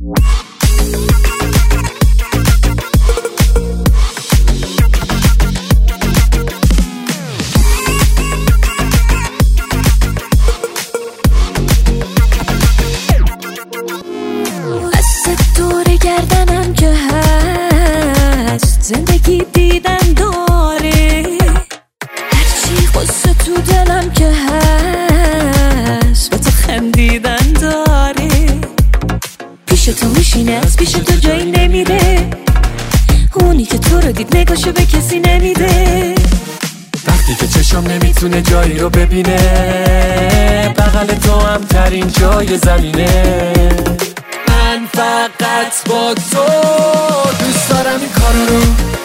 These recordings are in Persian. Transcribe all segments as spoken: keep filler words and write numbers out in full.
گردنم که هست زندگی دیدن داره، هرچی غصه تو دلم که هست به تو خندیدن داره. پیش تو میشینه از پیش تو جایی نمیره، اونی که تو رو دید نگاشو به کسی نمیده. وقتی که چشم نمیتونه جایی رو ببینه، بغل تو هم ترین جای زمینه. من فقط با تو دوست دارم این کارا رو،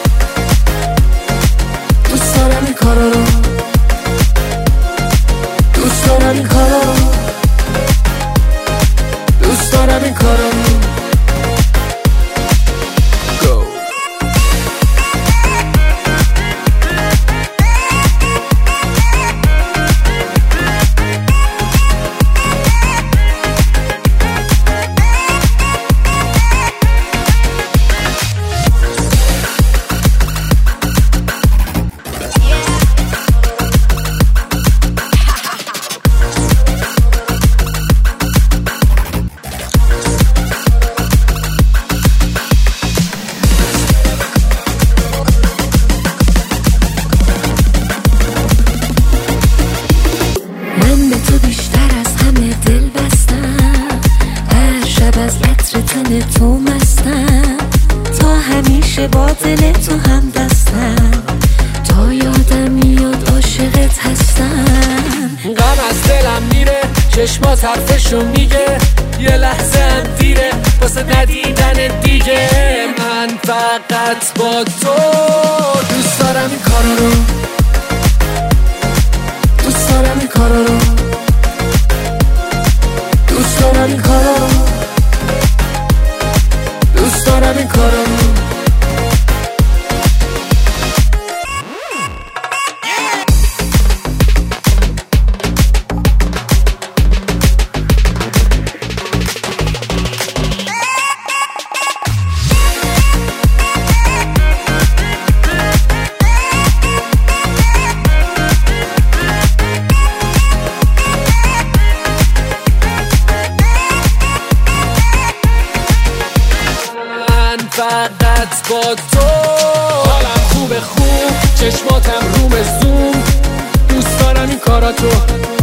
دوست دارم این کارا رو، دوست دارم این کارا رو، دوست دارم این کارا رو. تو مستم، تا همیشه با دل تو هم دستم، تا یادم میاد عاشقت هستم. غم از دلم میره، چشمات حرفشو میگه، یه لحظه هم دیره واسه ندیدن دیگه. من فقط با تو دوست دارم این کارا رو، دوست دارم این کارا رو، دوست دارم این کارا رو، دوست دارم این کارا رو. فقط با تو حالم خوبه، خوب چشماتم روم زوم، دوست دارم این کاراتو.